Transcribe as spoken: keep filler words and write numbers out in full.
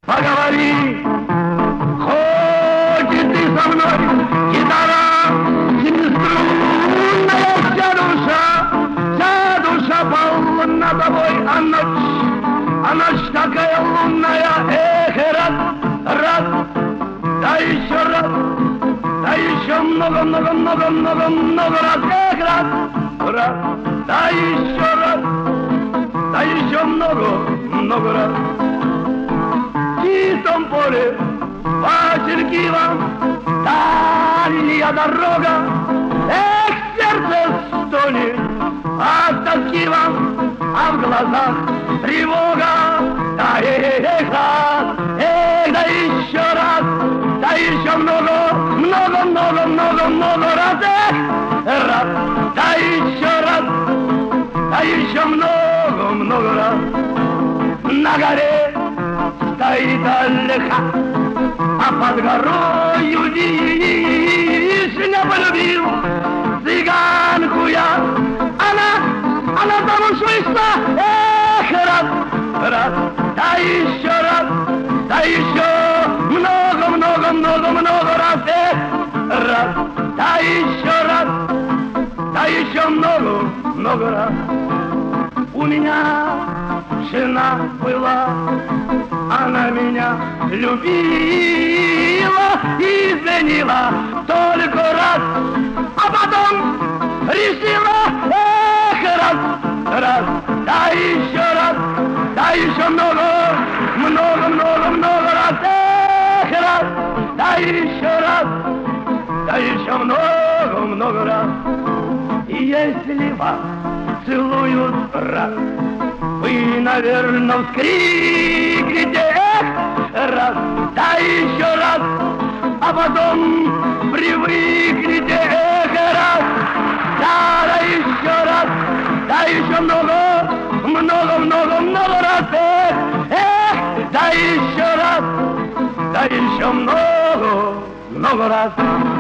Поговори, хочешь ты со мной, гитара, семиструнная вся душа, вся душа полна тобой, а ночь, а ночь такая лунная, эх, рад, рад, да еще раз, да еще много-много-много-много-много раз, эх, рад, рад, да еще раз, да еще много-много раз. В чистом поле васильки вам, дальняя дорога, эх, сердце стонет от тоски вам, а в глазах тревога. Да эх, раз, эх, да еще раз, да еще много, много, много, много, много раз, эх, раз, да еще раз, да еще много, много раз. На горе стоит Аллаха, а под горою вишня полюбил цыганку я. Она, она замуж вышла, эх, раз, раз, да еще раз, да еще много, много, много, много раз, эх, раз, да еще раз, да еще много, много раз. У меня жена была, она меня любила и изменила только раз, а потом решила, эх, раз, раз, да еще раз, да еще много, много, много, много раз, эх, раз, да еще раз, да еще много, много раз. И если вас целуют раз, вы, наверное, вскрикнете, эх, раз, да еще раз, а потом привыкнете, эх, раз, да, да еще раз, да еще много, много, много, много раз, эх, эх, да еще раз, да еще много, много раз.